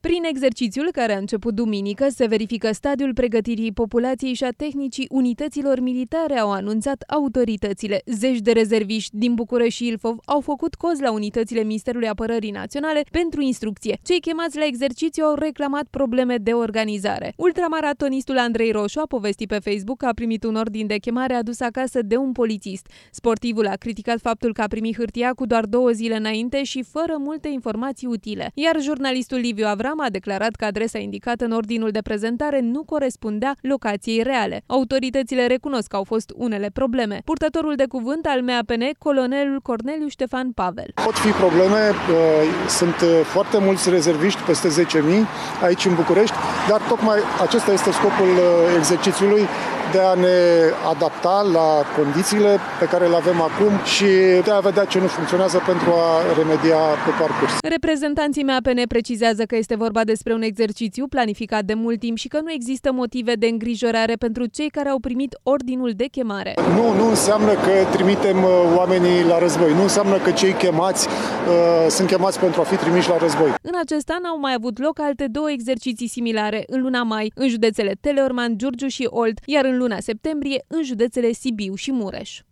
Prin exercițiul care a început duminică, se verifică stadiul pregătirii populației și a tehnicii unităților militare, au anunțat autoritățile. Zeci de rezerviști din București și Ilfov au făcut cozi la unitățile Ministerului Apărării Naționale pentru instrucție. Cei chemați la exercițiu au reclamat probleme de organizare. Ultramaratonistul Andrei Roșu a povestit pe Facebook că a primit un ordin de chemare adus acasă de un polițist. Sportivul a criticat faptul că a primit hârtia cu doar 2 zile înainte și fără multe informații utile. Iar jurnalistul Liviu Avram a declarat că adresa indicată în ordinul de prezentare nu corespundea locației reale. Autoritățile recunosc că au fost unele probleme. Purtătorul de cuvânt al MAPN, colonelul Corneliu Ștefan Pavel. Pot fi probleme, sunt foarte mulți rezerviști, peste 10.000 aici în București, dar tocmai acesta este scopul exercițiului, de a ne adapta la condițiile pe care le avem acum și de a vedea ce nu funcționează pentru a remedia pe parcurs. Reprezentanții MAPN precizează că este vorba despre un exercițiu planificat de mult timp și că nu există motive de îngrijorare pentru cei care au primit ordinul de chemare. Nu înseamnă că trimitem oamenii la război, nu înseamnă că cei chemați sunt chemați pentru a fi trimiși la război. În acest an au mai avut loc alte 2 exerciții similare, în luna mai, în județele Teleorman, Giurgiu și Olt, iar în luna septembrie, în județele Sibiu și Mureș.